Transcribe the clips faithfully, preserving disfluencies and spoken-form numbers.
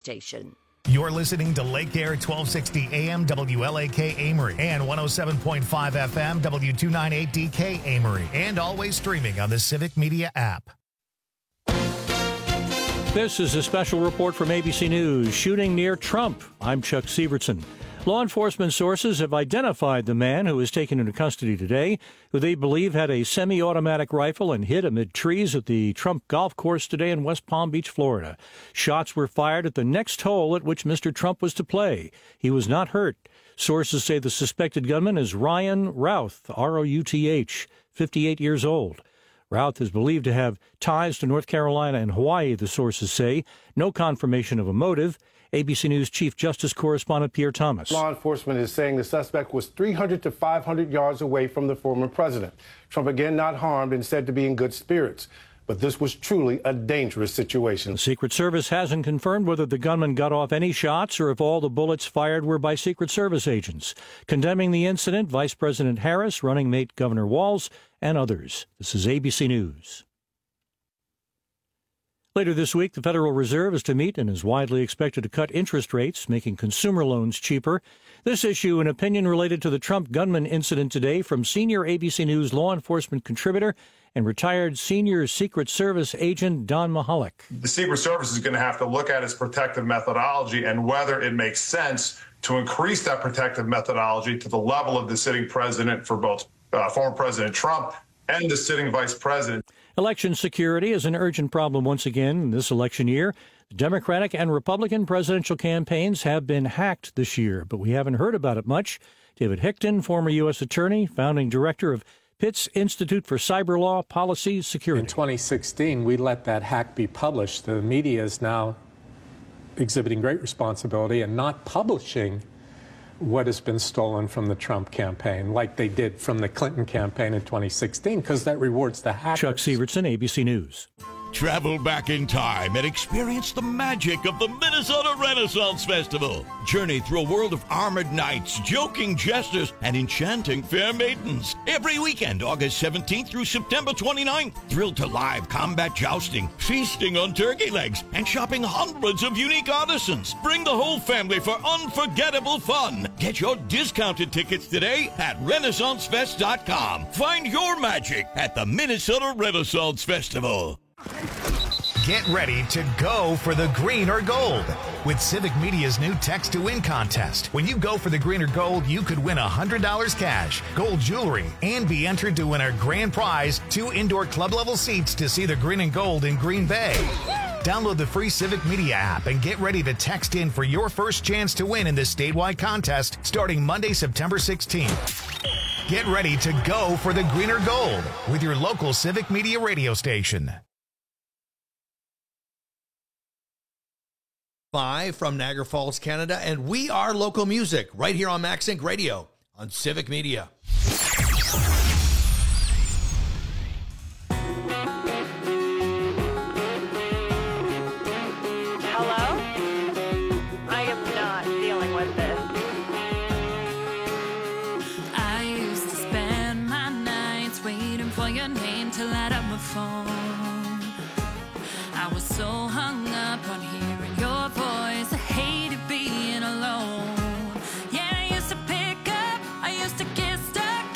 station. You're listening to Lake Air twelve sixty A M W L A K Amory and one oh seven point five F M W two ninety-eight D K Amory, and always streaming on the Civic Media app. This is a special report from A B C News. Shooting near Trump. I'm Chuck Sievertson. Law enforcement sources have identified the man who was taken into custody today, who they believe had a semi-automatic rifle and hid amid trees at the Trump golf course today in West Palm Beach, Florida. Shots were fired at the next hole at which Mister Trump was to play. He was not hurt. Sources say the suspected gunman is Ryan Routh, R O U T H, fifty-eight years old. Routh is believed to have ties to North Carolina and Hawaii, the sources say. No confirmation of a motive. A B C News Chief Justice Correspondent Pierre Thomas. Law enforcement is saying the suspect was three hundred to five hundred yards away from the former president. Trump again not harmed and said to be in good spirits. But this was truly a dangerous situation. The Secret Service hasn't confirmed whether the gunman got off any shots or if all the bullets fired were by Secret Service agents. Condemning the incident, Vice President Harris, running mate Governor Walz, and others. This is A B C News. Later this week, the Federal Reserve is to meet and is widely expected to cut interest rates, making consumer loans cheaper. This issue, an opinion related to the Trump gunman incident today from senior A B C News law enforcement contributor and retired senior Secret Service agent Don Mahalik. The Secret Service is going to have to look at its protective methodology and whether it makes sense to increase that protective methodology to the level of the sitting president for both uh, former President Trump and the sitting vice president. Election security is an urgent problem once again in this election year. The Democratic and Republican presidential campaigns have been hacked this year, but we haven't heard about it much. David Hickton, former U S attorney, founding director of Pitt's Institute for Cyber Law Policy Security. In twenty sixteen, we let that hack be published. The media is now exhibiting great responsibility and not publishing what has been stolen from the Trump campaign, like they did from the Clinton campaign in twenty sixteen, because that rewards the hackers. Chuck Sievertson, A B C News. Travel back in time and experience the magic of the Minnesota Renaissance Festival. Journey through a world of armored knights, joking jesters, and enchanting fair maidens. Every weekend, August seventeenth through September twenty-ninth. Thrilled to live combat jousting, feasting on turkey legs, and shopping hundreds of unique artisans. Bring the whole family for unforgettable fun. Get your discounted tickets today at Renaissance Fest dot com. Find your magic at the Minnesota Renaissance Festival. Get ready to go for the green or gold with Civic Media's new Text to Win contest. When you go for the green or gold, you could win one hundred dollars cash, gold jewelry, and be entered to win our grand prize, two indoor club-level seats to see the green and gold in Green Bay. Download the free Civic Media app and get ready to text in for your first chance to win in this statewide contest starting Monday, September sixteenth. Get ready to go for the green or gold with your local Civic Media radio station. Live from Niagara Falls, Canada, and we are local music right here on MaxSync Radio on Civic Media. Hello? I am not dealing with this. I used to spend my nights waiting for your name to light up my phone. I was so hung up on hearing your voice, I hated being alone. Yeah, I used to pick up, I used to get stuck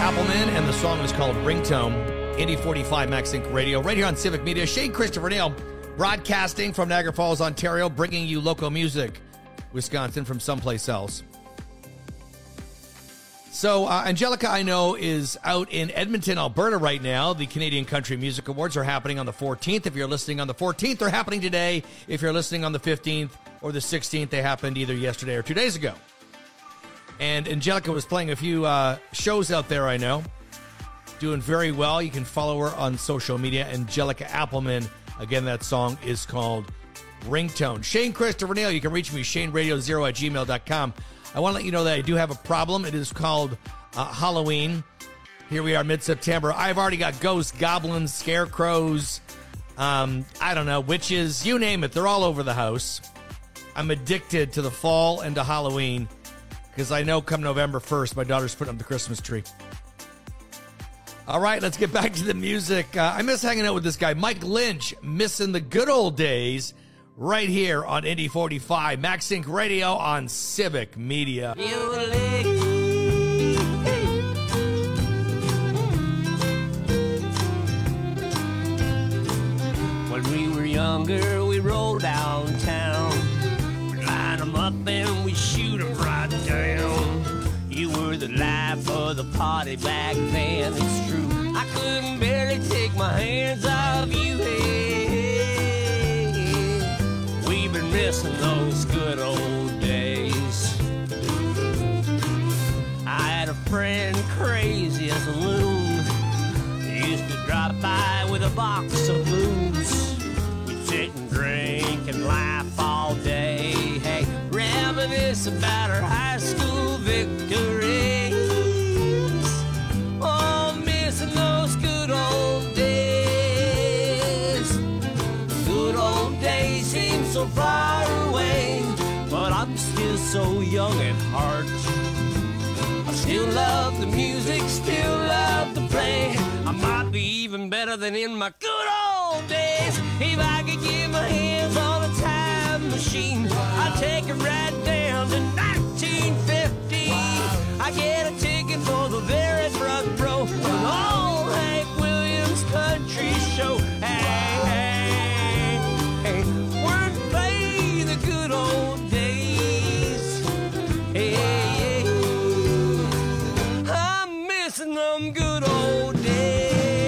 Appleman, and the song is called Ringtone. Indy forty-five Max Inc Radio, right here on Civic Media. Shane Christopher Nail, broadcasting from Niagara Falls, Ontario, bringing you local music. Wisconsin from someplace else. So, uh, Angelica, I know, is out in Edmonton, Alberta right now. The Canadian Country Music Awards are happening on the fourteenth. If you're listening on the fourteenth, they're happening today. If you're listening on the fifteenth or the sixteenth, they happened either yesterday or two days ago. And Angelica was playing a few uh, shows out there, I know. Doing very well. You can follow her on social media, Angelica Appleman. Again, that song is called Ringtone. Shane Christopher Nail, you can reach me, shane radio zero at gmail dot com. I want to let you know that I do have a problem. It is called uh, Halloween. Here we are, mid-September. I've already got ghosts, goblins, scarecrows, um, I don't know, witches, you name it. They're all over the house. I'm addicted to the fall and to Halloween because I know come November first, my daughter's putting up the Christmas tree. All right, let's get back to the music. Uh, I miss hanging out with this guy, Mike Lynch, missing the good old days. Right here on Indy forty-five, Max Inc Radio on Civic Media. When we were younger, we rolled downtown. We line them up and we shoot them right down. You were the life of the party back then, it's true. I couldn't barely take my hands off you, hey. We've been missing those good old days. I had a friend crazy as a loon. He used to drop by with a box of booze. We'd sit and drink and laugh all day. Hey, reminisce about our high school victories. Oh, missing those good old days. Good old days seem so far away, but I'm still so young at heart. I still love the music, still love to play. I might be even better than in my good old days. If I could get my hands on a time machine, I'd take it right down to nineteen fifty. I get a ticket for the very front row with all Hank Williams Country Show. Hey, hey, hey, we're playing the good old days. Hey, hey, I'm missing them good old days.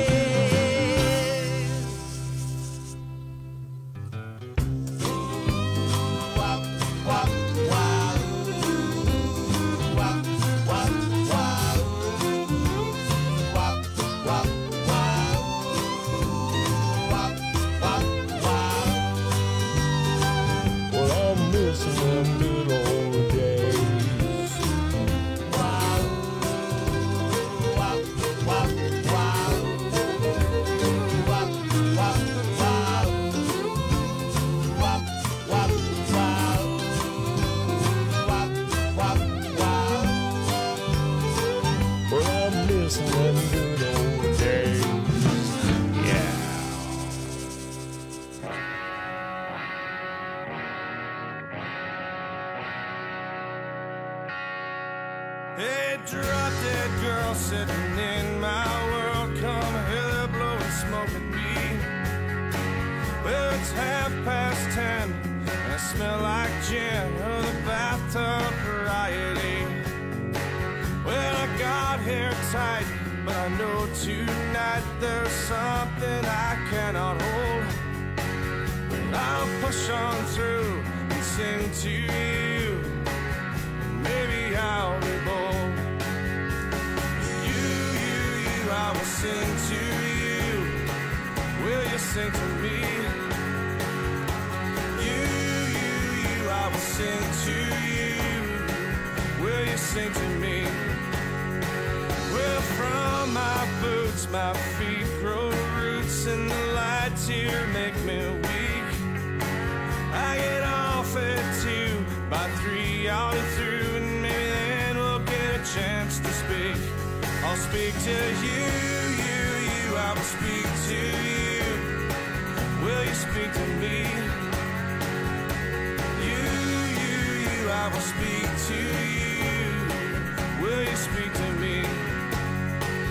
Hey, drop dead girl sitting in my world. Come here, blowing smoke at me. Well, it's half past ten, and I smell like gin or the bathtub variety. Well, I got hair tight, but I know tonight there's something I cannot hold. But I'll push on through and sing to you. Maybe I'll be bold. You, you, you, I will sing to you. Will you sing to me? You, you, you, I will sing to you. Will you sing to me? Well, from my boots, my feet grow roots, and the lights here make me weak. I get off at two, by three I'll be through, and maybe then we'll get a chance to speak. I'll speak to you, you, you, I will speak to you. Will you speak to me? You, you, you, I will speak to you. Will you speak to me?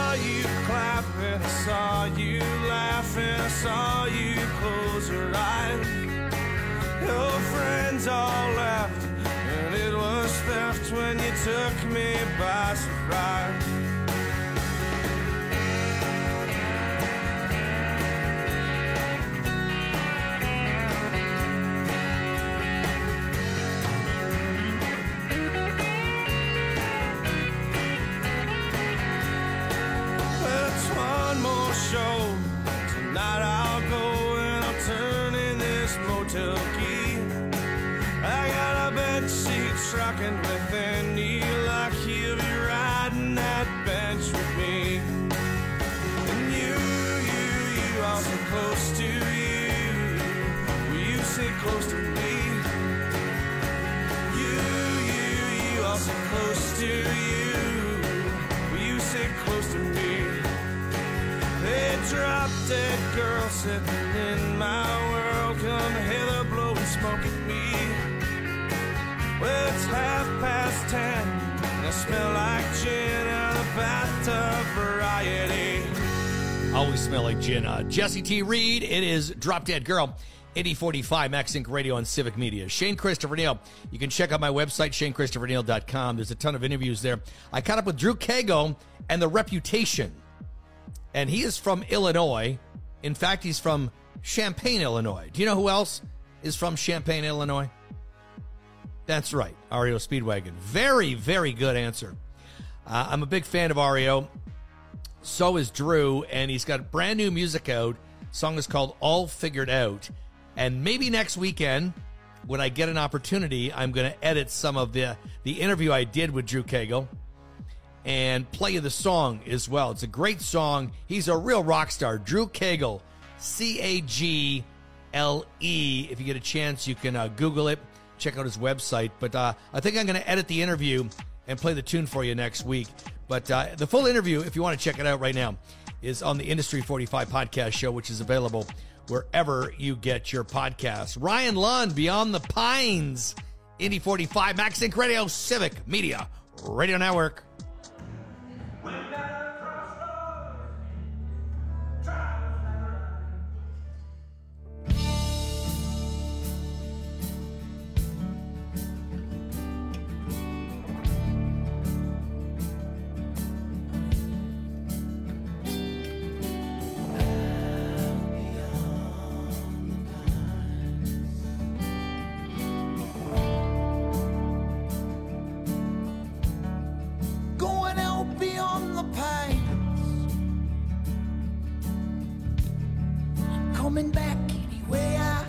saw you clapping, I saw you laughing, I saw you close your eyes. Your friends all left, and it was theft when you took me by surprise. Show. Tonight I'll go and I'll turn in this motel key. I got a bed sheet rocking with any luck. He'll be riding that bench with me. And you, you, you are so close to you. Will you sit close to me? You, you, you are so close to you. Will you sit close to me? A drop-dead girl sitting in my world. Come hither, blowing smoke at me. Well, it's half past ten, and I smell like gin out of bathtub variety. Always smell like gin. Uh, Jesse T. Reed, it is Drop-Dead Girl. eighty forty-five Max Inc Radio on Civic Media. Shane Christopher Neal. You can check out my website, shane christopher neal dot com. There's a ton of interviews there. I caught up with Drew Cago and The Reputation. And he is from Illinois. In fact, he's from Champaign, Illinois. Do you know who else is from Champaign, Illinois? That's right, R E O Speedwagon. Very, very good answer. Uh, I'm a big fan of R E O. So is Drew, and he's got brand new music out. The song is called All Figured Out. And maybe next weekend, when I get an opportunity, I'm going to edit some of the, the interview I did with Drew Cago and play you the song as well. It's a great song. He's a real rock star. Drew Cagle, C A G L E. If you get a chance, you can uh, Google it. Check out his website. But uh, I think I'm going to edit the interview and play the tune for you next week. But uh, the full interview, if you want to check it out right now, is on the Industry forty-five podcast show, which is available wherever you get your podcasts. Ryan Lund, Beyond the Pines, Indy forty-five, Max Inc Radio, Civic Media Radio Network. Coming back any way I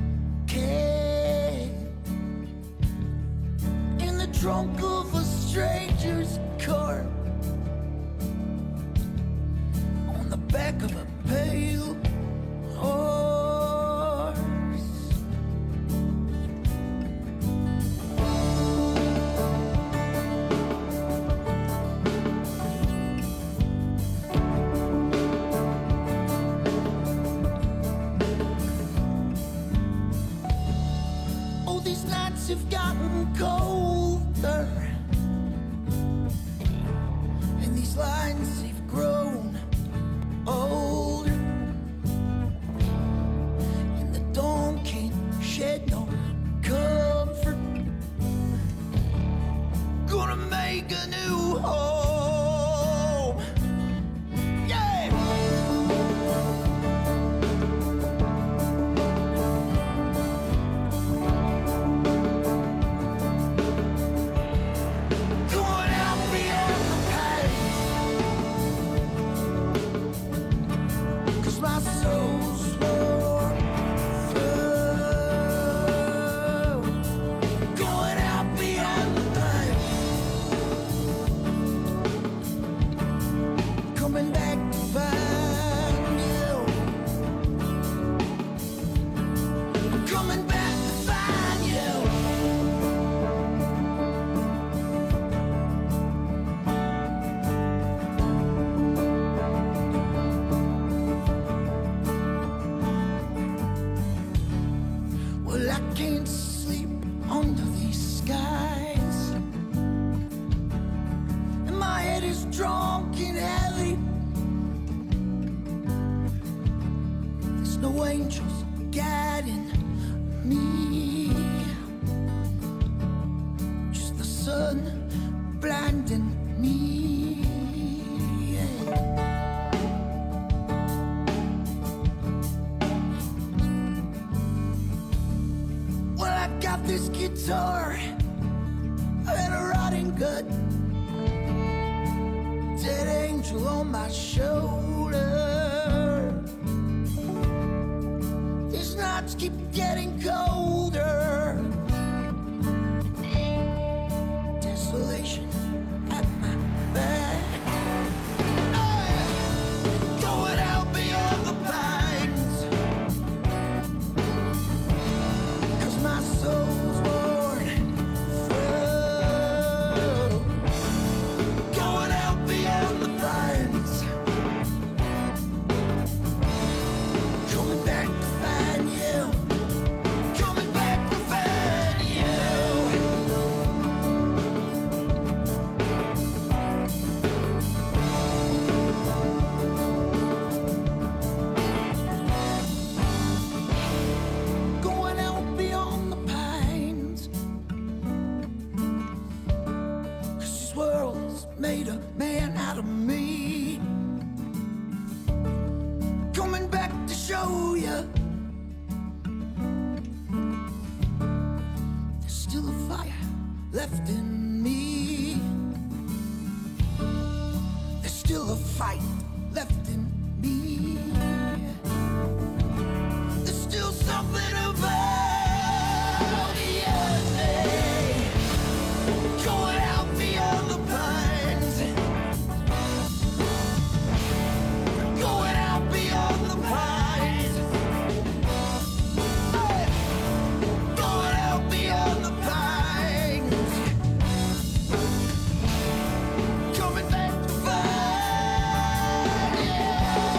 can, in the trunk of a stranger's car, on the back of a pale horse. Have gotten colder, and these lines have grown older, and the dawn can't shed no comfort. Gonna make a new home, yeah. Drunk and heavy There's no angels guiding me, just the sun blinding me. Yeah. Well, I got this guitar and a rotting gut, dead angel on my shoulder. These nights keep getting colder. Desolation at my back. Oh, going out beyond the pines, 'cause my soul's worn through. Going out beyond the pines, coming back to find you, coming back to find you. Going out beyond the pines, 'cause this world's made a man out of me. Coming back to show you there's still a fire left in me. There's still a fight left in me. There's still something about yesterday. Going out beyond the pines, going out beyond the pines, hey, going out beyond the pines, coming back to find you.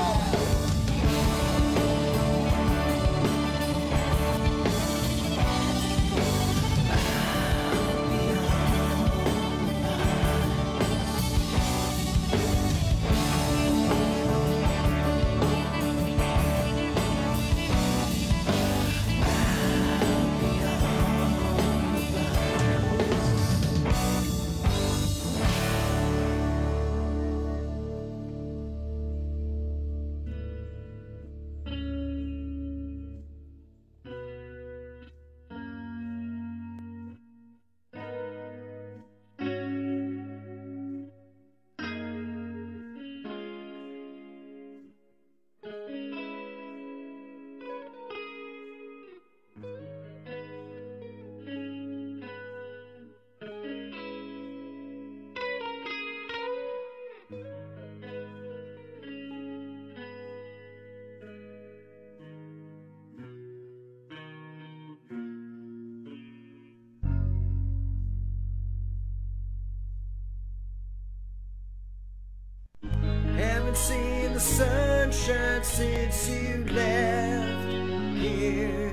Haven't seen the sunshine since you left here.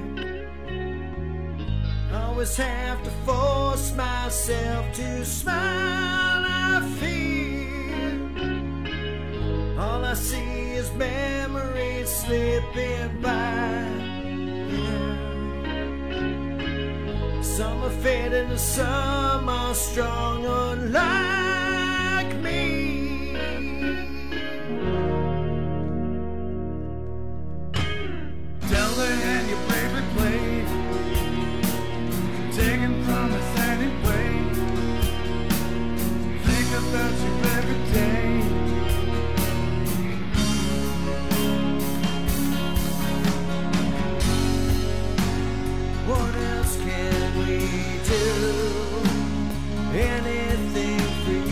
Always have to force myself to smile. I fear all I see is memories slipping by. Some are fading and some are strong, unlike me. Tell the hand you bravely played, taking promise anyway. Think about you every day. What else can we do? Anything for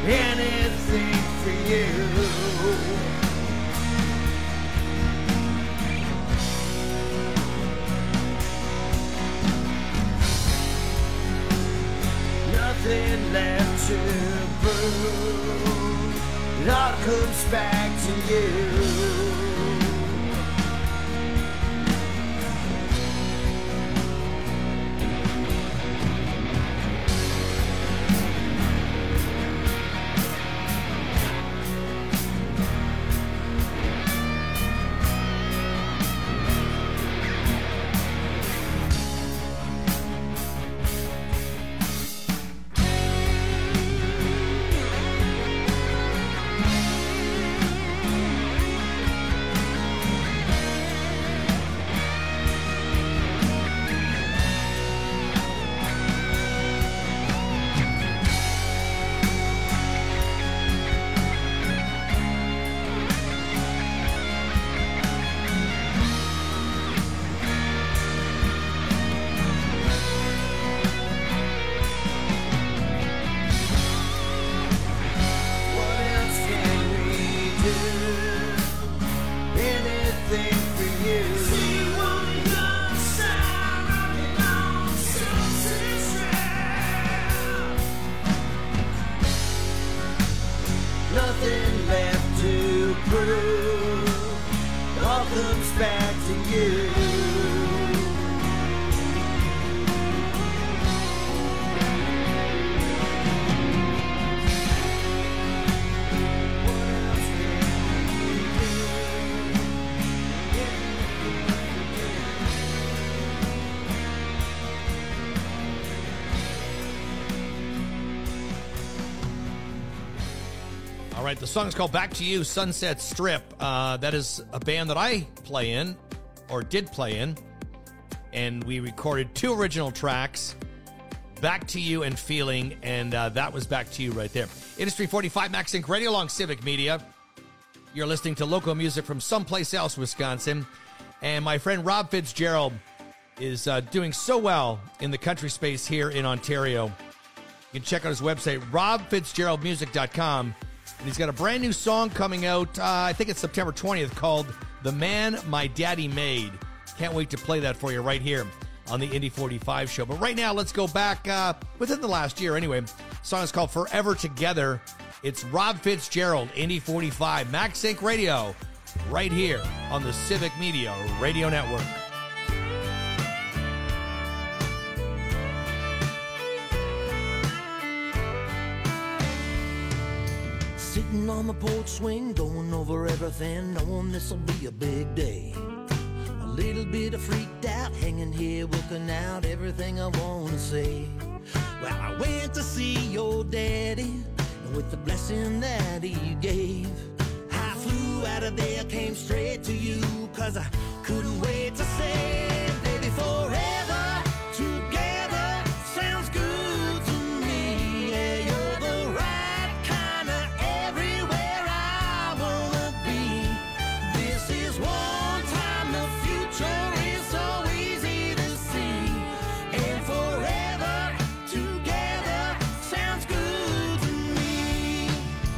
anything for you. Nothing left to prove. It all comes back to you. Nothing left to prove. All comes back to you. All right, the song's called Back to You, Sunset Strip. Uh, that is a band that I play in, or did play in, and we recorded two original tracks, Back to You and Feeling, and uh, that was Back to You right there. Industry forty-five, Max Inc Radio along Civic Media. You're listening to local music from someplace else, Wisconsin, and my friend Rob Fitzgerald is uh, doing so well in the country space here in Ontario. You can check out his website, rob fitzgerald music dot com. And he's got a brand new song coming out, uh, I think it's September twentieth, called The Man My Daddy Made. Can't wait to play that for you right here on the Indy forty-five show. But right now, let's go back uh, within the last year anyway. The song is called Forever Together. It's Rob Fitzgerald, Indy forty-five, Max Inc Radio, right here on the Civic Media Radio Network. Sitting on the porch swing, going over everything, knowing this'll be a big day. A little bit of freaked out, hanging here, working out everything I wanna say. Well, I went to see your daddy, and with the blessing that he gave, I flew out of there, came straight to you, cause I couldn't wait to say, baby, forever together sounds good to me. Yeah, you're the right kind of everywhere I wanna be. This is one time, the future is so easy to see. And forever together sounds good to me.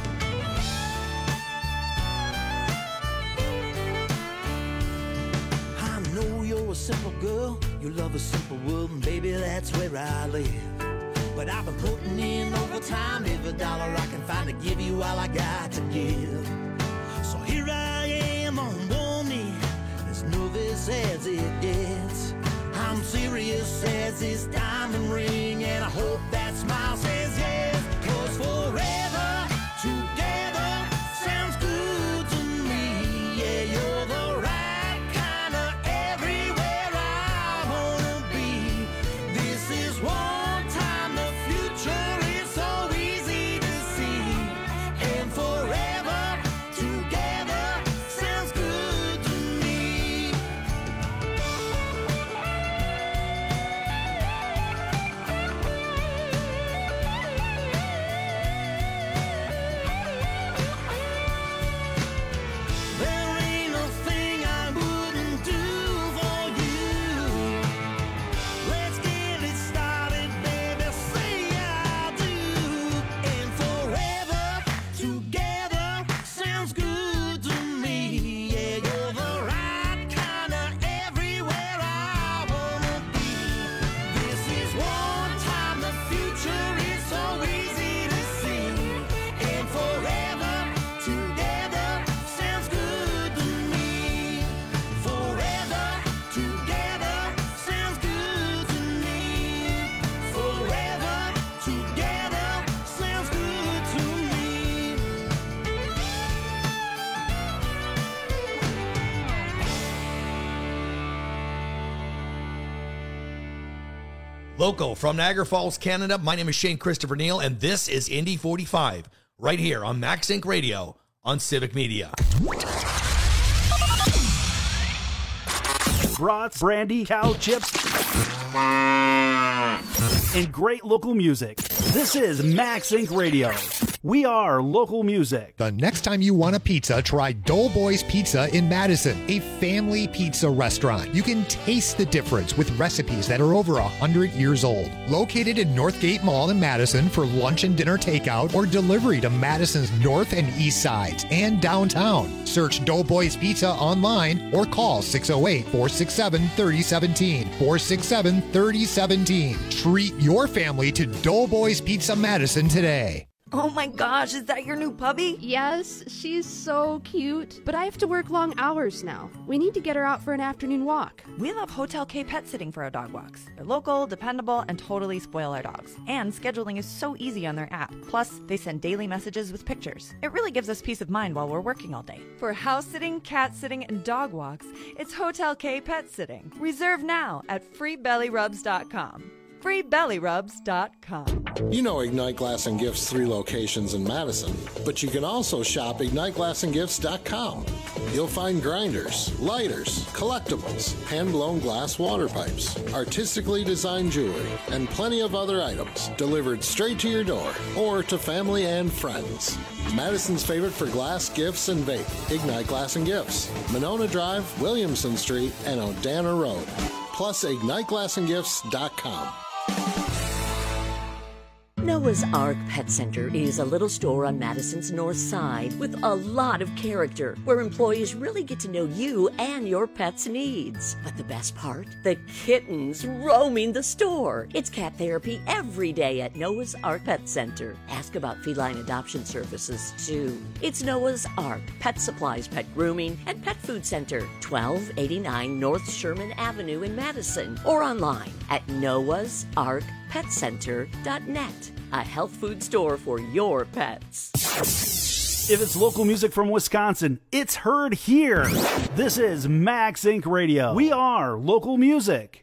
I know you're a simple girl, you love a simple world, and baby, that's where I live. But I've been putting in overtime, every dollar I can find to give you all I got to give. So here I am on one knee, as nervous as it gets. I'm serious as this diamond ring, and I hope that smile says yes. Cause forever together sounds good to me. Yeah, you're the right kind of everywhere I wanna be. This is one time, the future is so easy to see. And forever together sounds good to me. Local from Niagara Falls, Canada, my name is Shane Christopher Neal, and this is Indy forty-five, right here on Max Inc Radio on Civic Media. Brats, brandy, cow chips, and great local music. This is Max Inc Radio. We are local music. The next time you want a pizza, try Doughboys Pizza in Madison, a family pizza restaurant. You can taste the difference with recipes that are over one hundred years old. Located in Northgate Mall in Madison for lunch and dinner takeout or delivery to Madison's north and east sides and downtown. Search Doughboys Pizza online or call six oh eight, four six seven, three oh one seven, four six seven, three oh one seven. Treat your family to Doughboys Pizza Madison today. Oh my gosh, is that your new puppy? Yes, she's so cute. But I have to work long hours now. We need to get her out for an afternoon walk. We love Hotel K Pet Sitting for our dog walks. They're local, dependable, and totally spoil our dogs. And scheduling is so easy on their app. Plus, they send daily messages with pictures. It really gives us peace of mind while we're working all day. For house sitting, cat sitting, and dog walks, it's Hotel K Pet Sitting. Reserve now at free belly rubs dot com. free belly rubs dot com. You know Ignite Glass and Gifts' three locations in Madison, but you can also shop ignite glass and gifts dot com. You'll find grinders, lighters, collectibles, hand-blown glass water pipes, artistically designed jewelry, and plenty of other items delivered straight to your door or to family and friends. Madison's favorite for glass, gifts, and vape, Ignite Glass and Gifts, Monona Drive, Williamson Street, and Odana Road. Plus ignite glass and gifts dot com. Noah's Ark Pet Center is a little store on Madison's north side with a lot of character, where employees really get to know you and your pet's needs. But the best part? The kittens roaming the store. It's cat therapy every day at Noah's Ark Pet Center. Ask about feline adoption services, too. It's Noah's Ark Pet Supplies, Pet Grooming, and Pet Food Center, twelve eighty-nine North Sherman Avenue in Madison, or online at noahs ark pet center dot net. A health food store for your pets. If it's local music from Wisconsin, it's heard here. This is Max Inc Radio. We are local music.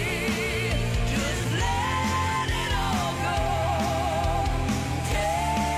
Take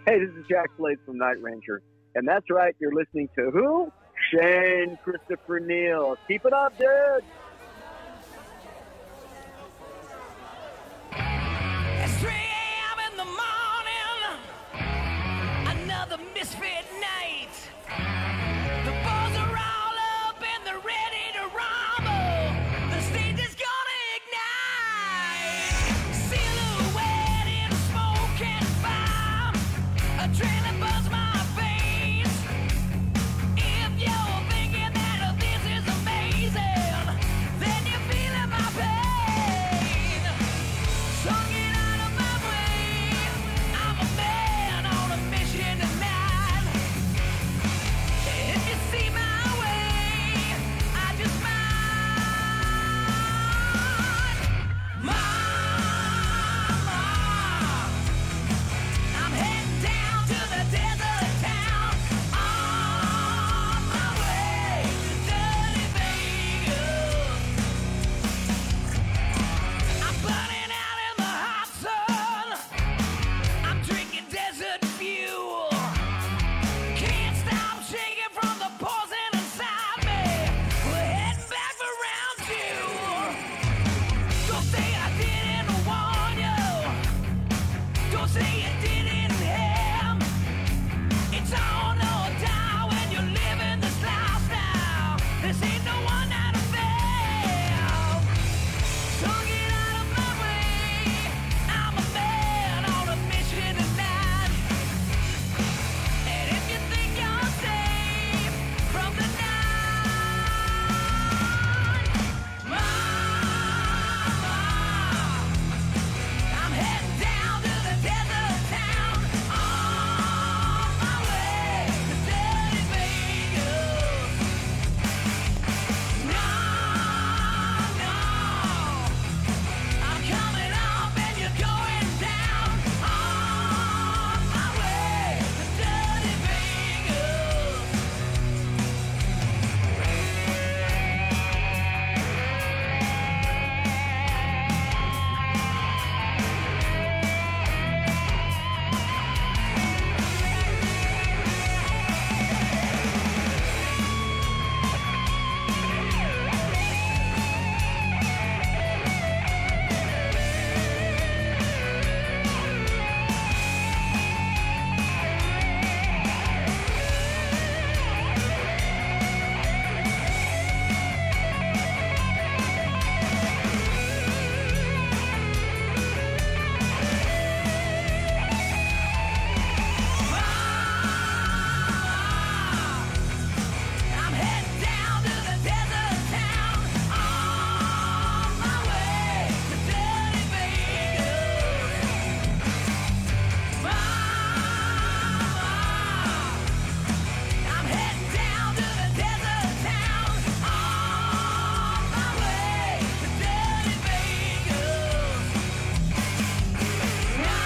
Hey, this is Jack Slade from Night Ranger. And that's right, you're listening to who? Shane Christopher Neal. Keep it up, dude. It's three a.m. in the morning, another misfit night. The balls are all up and they're ready to rumble. The stage is gonna ignite. Silhouette in smoke and fire, adrenaline buzz my veins. If you're thinking that this is amazing, then you're feeling my pain. So get out of my way, I'm a man on a mission tonight. If you see my way, I just might. Mama, I'm heading down to the desert town, on my way to dirty Vegas. I'm burning out in the hot sun, I'm drinking desert fuel. Can't stop shaking from the poison inside me. We're heading back for round two. Don't say I didn't warn you. Don't say you didn't hear. It's on or die when you're living this lifestyle. This ain't no one night affair. So get out of my way. I'm a man on a mission tonight. And if you think you're safe from the night, Mama, I'm heading down to the desert town, on my way to dirty Vegas. No, no, I'm coming up and you're going down, on my way to dirty Vegas. I'm heading down to the desert town, on my way to dirty Vegas. Mama, I'm heading down to the desert town, on my way to dirty Vegas. No,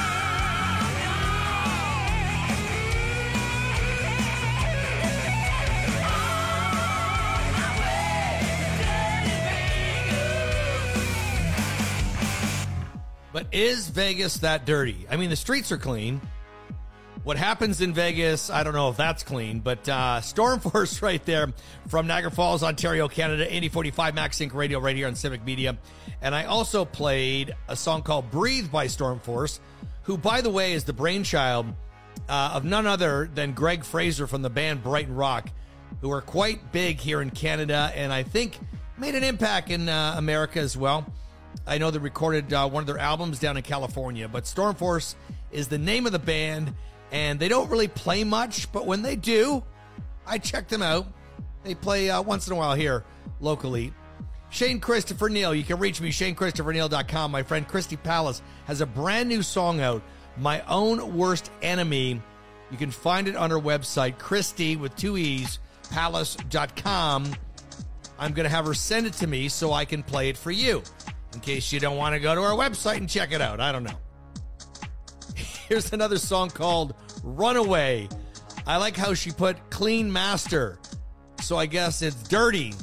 But is Vegas that dirty? I mean, the streets are clean. What happens in Vegas, I don't know if that's clean, but uh, Stormforce right there from Niagara Falls, Ontario, Canada, eighty forty-five Max Inc Radio right here on Civic Media. And I also played a song called Breathe by Stormforce, who, by the way, is the brainchild uh, of none other than Greg Fraser from the band Brighton Rock, who are quite big here in Canada and I think made an impact in uh, America as well. I know they recorded uh, one of their albums down in California, but Stormforce is the name of the band, and they don't really play much, but when they do, I check them out. They play uh, once in a while here locally. Shane Christopher Neal, you can reach me, shane christopher neal dot com. My friend Christy Palace has a brand new song out, My Own Worst Enemy. You can find it on her website, Christy with two E's, palace dot com. I'm going to have her send it to me so I can play it for you, in case you don't want to go to our website and check it out. I don't know. Here's another song called Runaway. I like how she put Clean Master, so I guess it's dirty.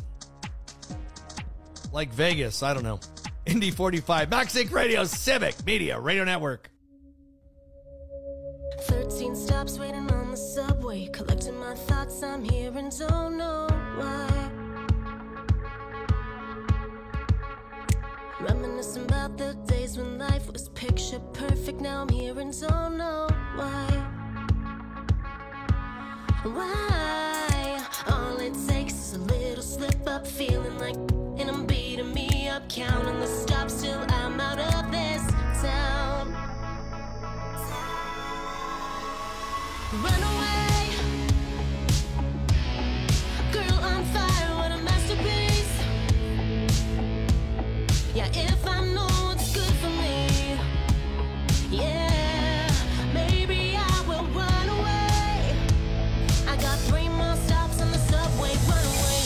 Like Vegas, I don't know. Indy forty-five, Max Inc Radio, Civic Media Radio Network. thirteen reminiscing about the days when life was picture perfect. Now I'm here and don't know why. Why? All it takes is a little slip up, feeling like, and I'm beating me up, counting the stops till I'm out of this town. Run away, girl on fire, what a masterpiece. Yeah, if I know what's good for me, yeah, maybe I will run away. I got three more stops on the subway. Run away,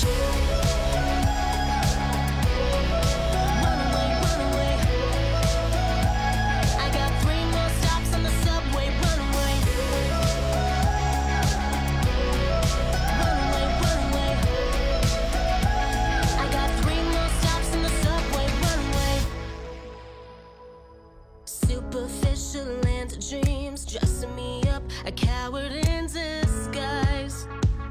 run away, run away. I got three more stops on the subway. Run away, run away, run away. I got three more stops on the subway. Run away. Superficial land of dreams, dressing me up, a coward in disguise.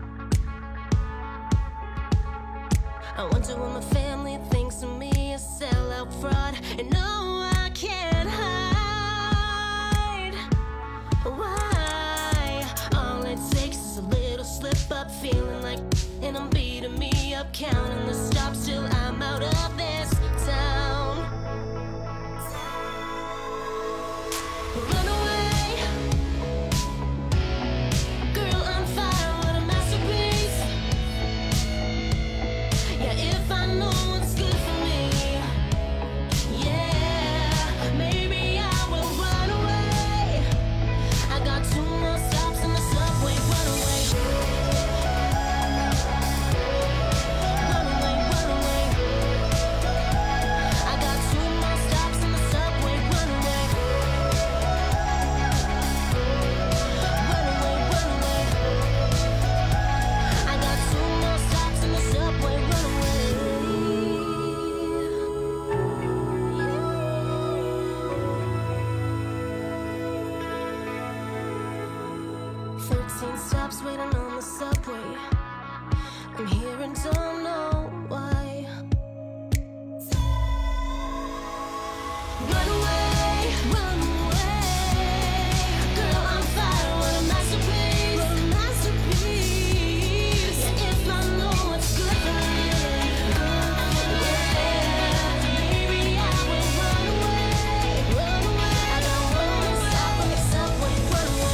I wonder what my family thinks of me, a sellout fraud, and no, I can't hide. Why? All it takes is a little slip up, feeling like, and I'm beating me up, counting the stops till I'm out of this town. Run away, girl on fire, what a masterpiece. Yeah, if I know what's good for me, yeah, maybe I will run away. I got two more stops on the subway. Run away, run away, run away. I got two more stops on the subway. Run away, run away, run away. I got two more stops on the subway. Run away. Thirteen stops waiting on the subway. I'm here and don't know why. Run away, run away, girl on fire, what a masterpiece, what a masterpiece. Yeah, if I know what's good for me, yeah, maybe I will run away, run away. I don't wanna stop on the subway. Run away,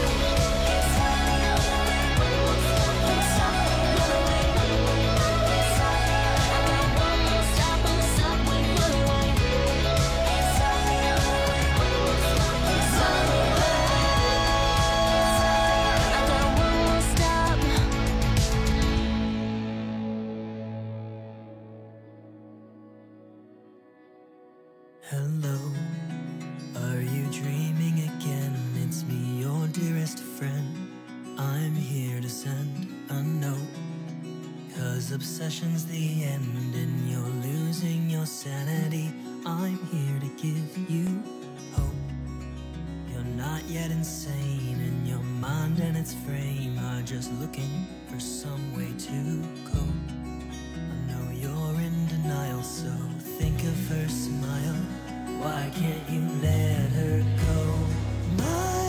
Hello, are you dreaming again? It's me, your dearest friend. I'm here to send a note, 'cause obsession's the end and you're losing your sanity. I'm here to give you hope. You're not yet insane, and your mind and its frame are just looking for some way to cope. I know you're in denial, so think of her smile. Why can't you let her go? My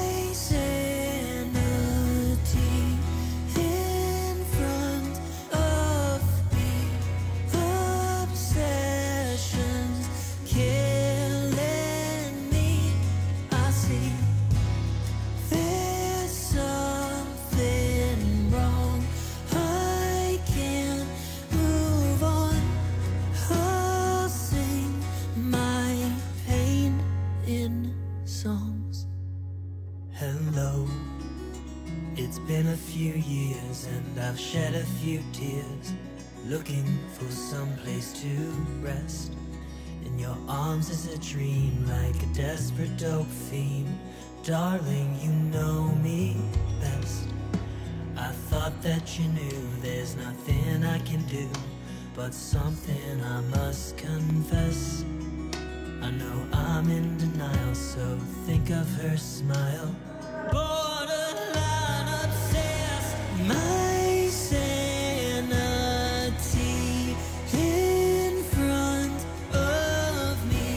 sanity in front of me. Obsessions killing me. I see there's something wrong. I can't move on. I'll sing my pain in songs. Hello, it's been a few years and I've shed a few tears, looking for some place to rest. In your arms is a dream, like a desperate dope fiend. Darling, you know me best. I thought that you knew there's nothing I can do, but something I must confess. I know I'm in denial, so think of her smile. Borderline obsessed. My sanity in front of me.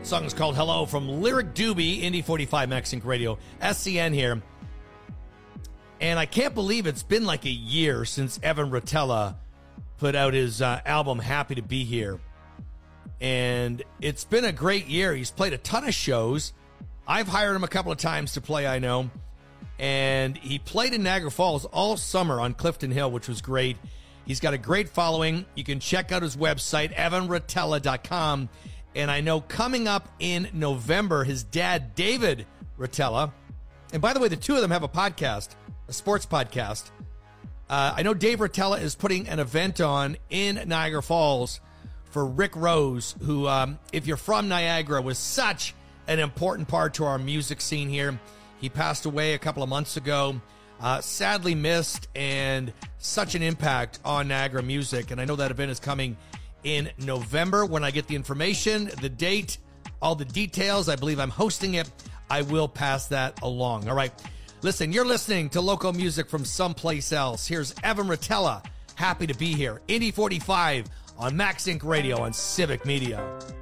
song is called Hello from Lyric Doobie, Indy forty-five, MaxSync Radio, S C N here. And I can't believe it's been like a year since Evan Rotella put out his uh, album Happy to Be Here. And it's been a great year. He's played a ton of shows. I've hired him a couple of times to play, I know. And he played in Niagara Falls all summer on Clifton Hill, which was great. He's got a great following. You can check out his website, evan rotella dot com. And I know coming up in November, his dad, David Rotella, and by the way, the two of them have a podcast, a sports podcast. Uh, I know Dave Rotella is putting an event on in Niagara Falls for Rick Rose, who, um, if you're from Niagara, was such an important part to our music scene here. He passed away a couple of months ago, uh, sadly missed, and such an impact on Niagara music. And I know that event is coming in November. When I get the information, the date, all the details, I believe I'm hosting it, I will pass that along. All right. Listen, you're listening to local music from someplace else. Here's Evan Rotella, Happy to Be Here, Indy forty-five on MaxSync Radio on Civic Media.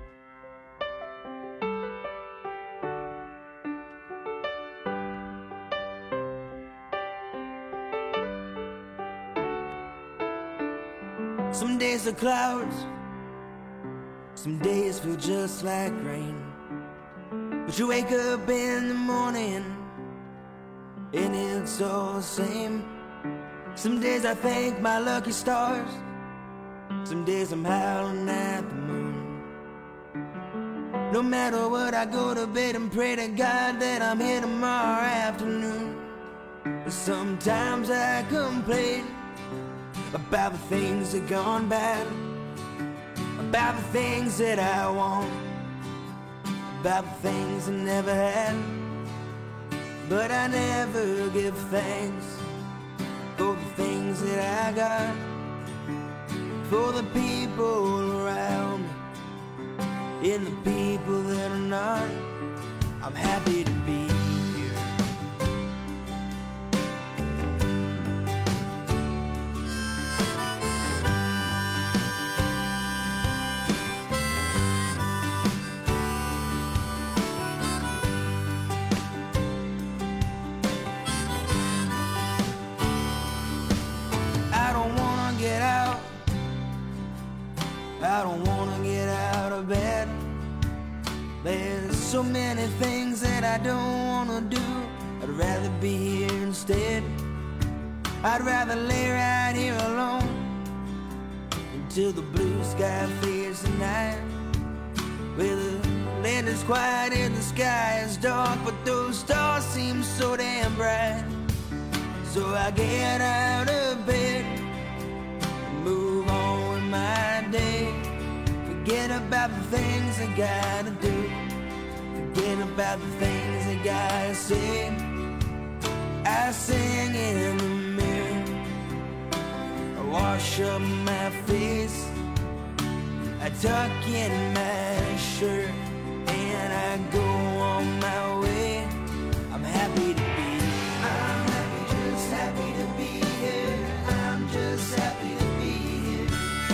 Some days are clouds, some days feel just like rain. But you wake up in the morning and it's all the same. Some days I thank my lucky stars, some days I'm howling at the moon. No matter what, I go to bed and pray to God that I'm here tomorrow afternoon. Sometimes I complain about the things that gone bad, about the things that I want, about the things I never had. But I never give thanks for the things that I got, for the people around me and the people that are not. I'm happy to be here. I don't wanna get out of bed. There's so many things that I don't wanna do. I'd rather be here instead. I'd rather lay right here alone until the blue sky fades to night, where the land is quiet and the sky is dark, but those stars seem so damn bright. So I get out of bed and move on with my day. Forget about the things I gotta do, forget about the things I gotta say. I sing in the mirror, I wash up my face, I tuck in my shirt, and I go on my way. I'm happy to be here. I'm happy, just happy to be here. I'm just happy to be here.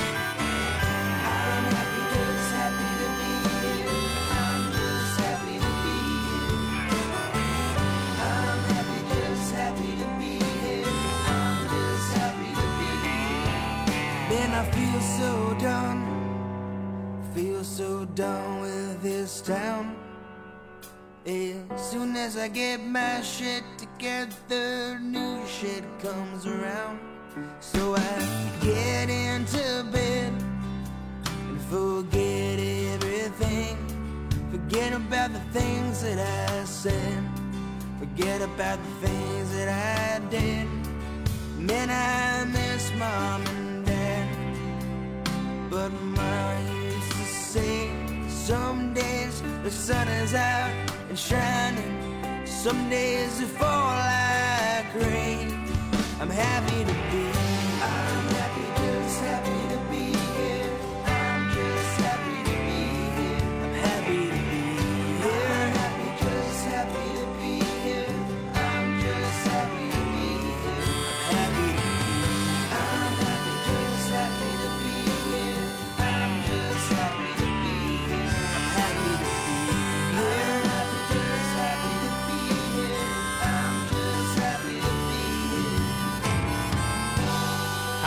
I'm happy, just happy to be here. I'm just happy to be here. I'm happy, just happy to be here. I'm just happy to be here. Then I feel so done, feel so done with this town. As soon as I get my shit together, new shit comes around. So I get into bed and forget everything. Forget about the things that I said, forget about the things that I did. Man, I miss mom and dad, but mom used to say, some days the sun is out and shining, some days it fall like rain. I'm happy to be, I'm happy, just happy to be here. I'm just happy to be here. I'm happy to be here. I'm happy, just happy to be here. I'm just happy to be here. I'm happy to be, I'm happy, just happy to be here. I'm just happy to be here. I'm happy to be.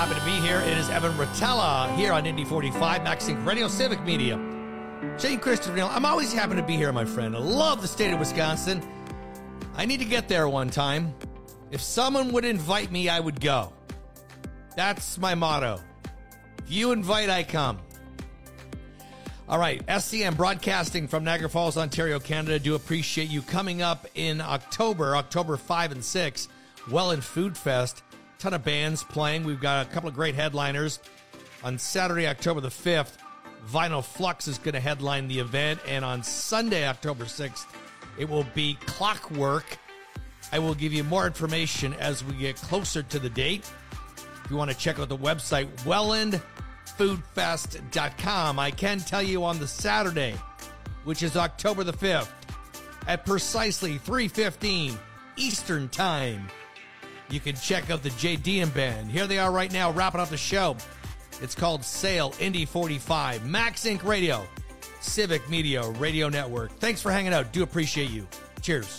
Happy to be here. It is Evan Rotella here on Indy forty-five, Maxink Radio, Civic Media. Shane Christopher Neal. I'm always happy to be here, my friend. I love the state of Wisconsin. I need to get there one time. If someone would invite me, I would go. That's my motto. If you invite, I come. All right, S C M broadcasting from Niagara Falls, Ontario, Canada. Do appreciate you coming up in October, October fifth and sixth, Welland Food Fest. Ton of bands playing. We've got a couple of great headliners. On Saturday, October the fifth, Vinyl Flux is going to headline the event. And on Sunday, October sixth, it will be Clockwork. I will give you more information as we get closer to the date. If you want to check out the website, welland food fest dot com. I can tell you on the Saturday, which is October the fifth, at precisely three fifteen Eastern Time, you can check out the J D M Band. Here they are right now, wrapping up the show. It's called Sail Indy forty-five, Maxink Radio, Civic Media Radio Network. Thanks for hanging out. Do appreciate you. Cheers.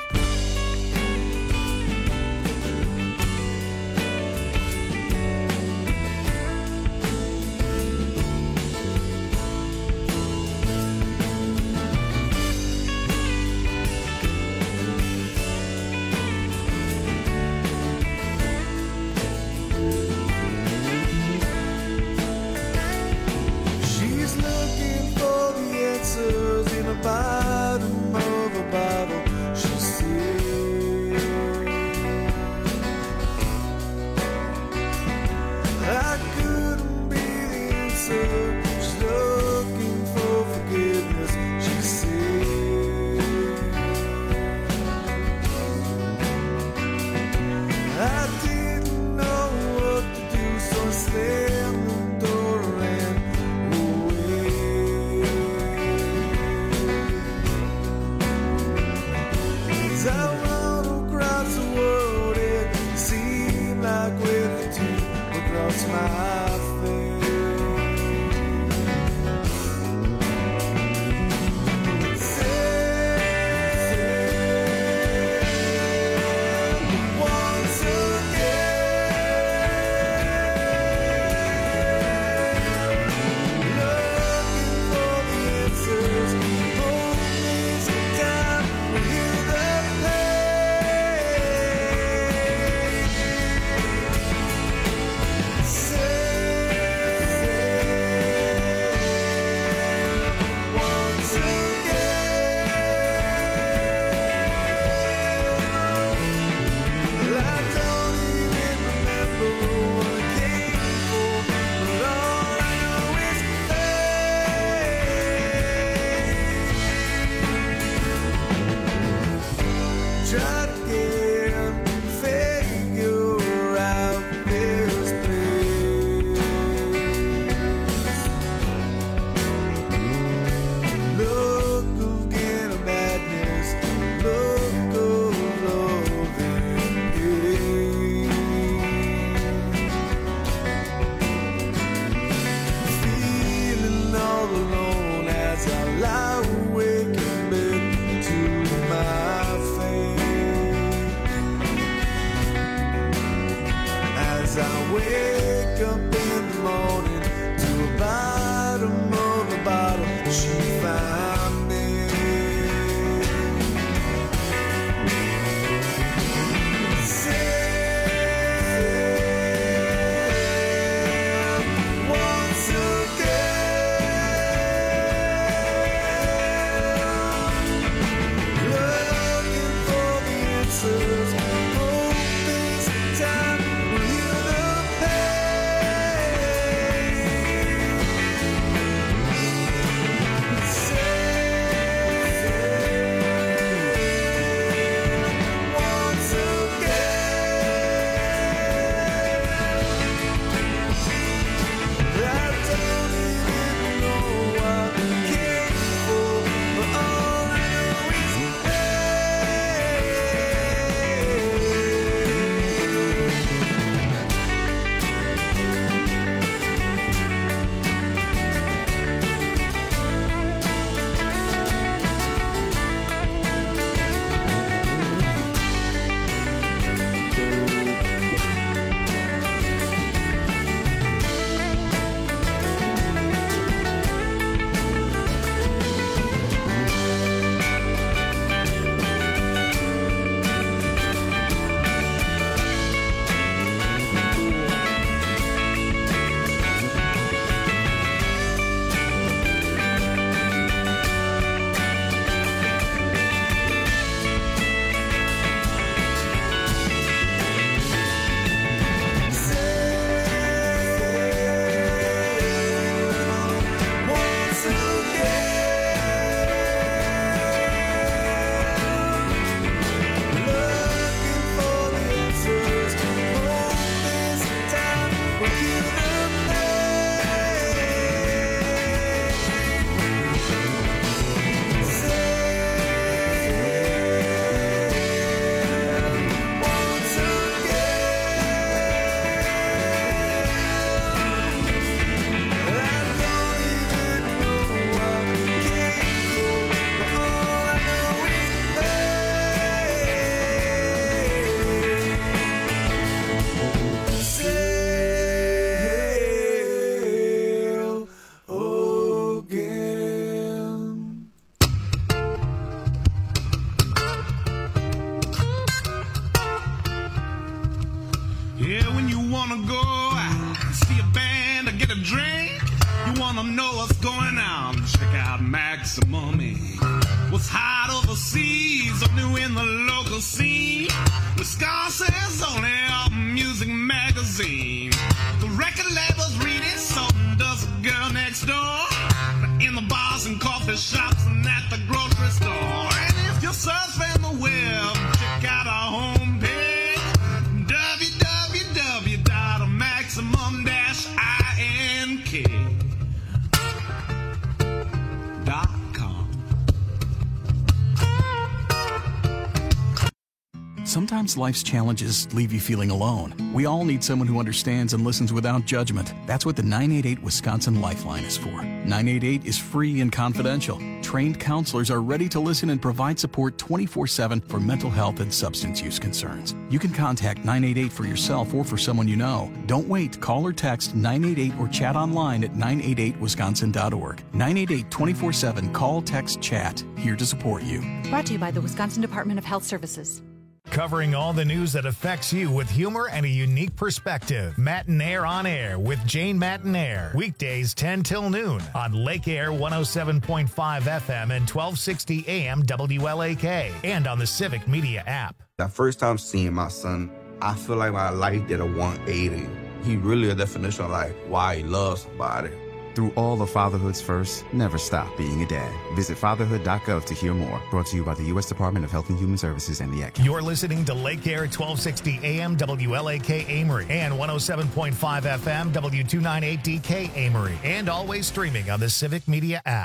She's looking for the answers in the bottom of a bottle. She sees wanna go out and see a band or get a drink? You wanna know what's going on? Check out Maximum Incorporated. What's hot overseas or new in the local scene? Wisconsin's only album music magazine. The record labels read it, so does the girl next door. In the bars and coffee shops and at the grocery store. And if you're surfing the web, check out our homepage, w w w dot maximum dash ink dot com. Sometimes life's challenges leave you feeling alone. We all need someone who understands and listens without judgment. That's what the nine eight eight Wisconsin Lifeline is for. nine eight eight is free and confidential. Trained counselors are ready to listen and provide support twenty-four seven for mental health and substance use concerns. You can contact nine eight eight for yourself or for someone you know. Don't wait. Call or text nine eight eight or chat online at nine eight eight wisconsin dot org. nine eight eight twenty-four seven. Call, text, chat. Here to support you. Brought to you by the Wisconsin Department of Health Services. Covering all the news that affects you with humor and a unique perspective. Matinaire on Air with Jane Matinaire. Weekdays ten till noon on Lake Air one oh seven point five F M and twelve sixty A M W L A K and on the Civic Media app. That first time seeing my son, I feel like my life did a one eighty. He really a definition of like why he loves somebody. Through all of fatherhood's first, never stop being a dad. Visit fatherhood dot gov to hear more. Brought to you by the U S Department of Health and Human Services and the A C. You're listening to Lake Air twelve sixty A M W L A K Amory and one oh seven point five F M W two ninety-eight D K Amory, and always streaming on the Civic Media app.